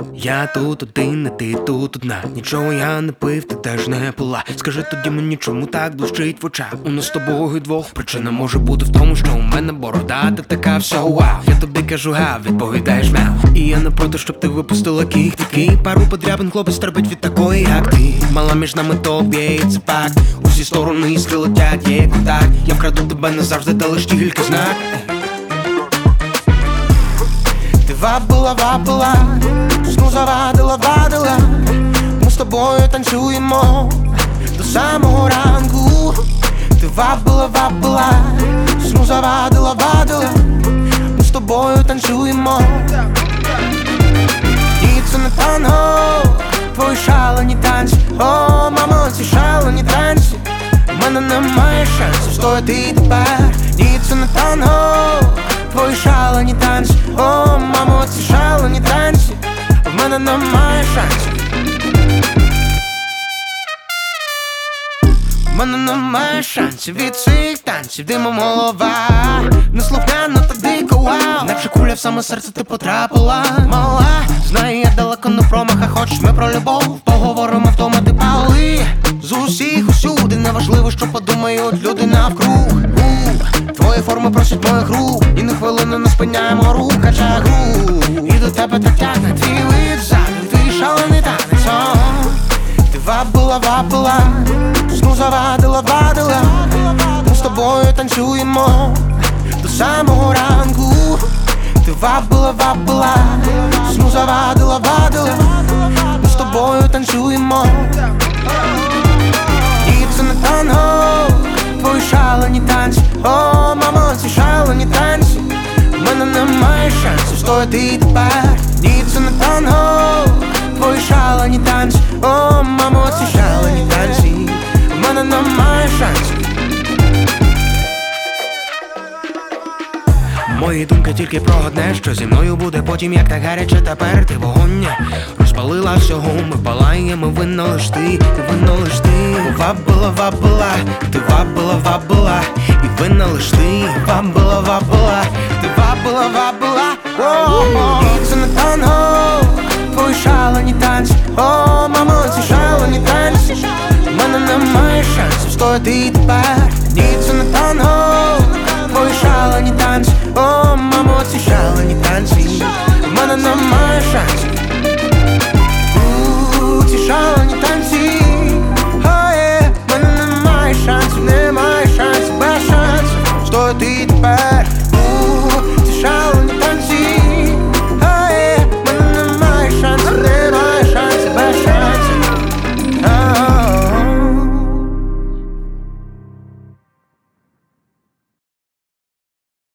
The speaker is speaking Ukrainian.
Я тут один, а ти тут одна. Нічого я не пив, ти теж не пила. Скажи тоді мені, чому так блищить в очах? У нас з тобою двох причина може бути в тому, що у мене борода, ти така вся вау. Я тобі кажу гав, відповідаєш мяу. І я не проти, щоб ти випустила ких. Такий пару подрябин хлопець терпить від такої, як ти. Мала між нами тобі, це факт. У всі сторони іскри летять, є контакт. Я вкраду тебе не завжди, та лиш тільки знак. Ти вабила, сну завадила. Ми з тобою танцюємо до самого ранку. Ти вабила, сну завадила. Ми з тобою танцюємо. І це не танго, твої шалені танці. О, мамо, ці шалені танці. У мене немає шансів стояти тепер. І це не танго, твої шалені танці. О, мамо, ці шалені танці. В мене немає шансів. В мене немає шансів від цих танців. Димом голова, неслухняно та дико, вау. Наче куля в саме серце ти потрапила, мала. Знаю, я далеко не промаха. Хочеш ми про любов, поговоримо вдома, ти пали. З усіх усюди, неважливо, що подумають люди навкруг. Твої форми просять моїх рук, і на хвилину не спиняємо рух, кача гру. І до тебе так тягне твій вид ззаду, твій шалений танець. Ти вабила, сну завадила. Ми з тобою танцюємо до самого ранку. Ти вабила, сну завадила. Ми з тобою танцюємо. І це не танго, твої шалені танці. О, мамо, ці шалені танці. В мене немає шансів стояти тепер. І це не танго, твої шалені танці. О, мамо, ці шалені танці. В мене немає шансів. Мої думки тільки про одне, що зі мною буде потім, як так гаряче тепер ти вогонь. Розпалила всього, ми палаємо, винна лиш ти, винна лиш ти. Вабила, ти вабила, і винна лиш ти. Вабила, ти вабила. І це не танго, твої шалені танці. О, мамо, ці шалені танці. В мене немає шансів стояти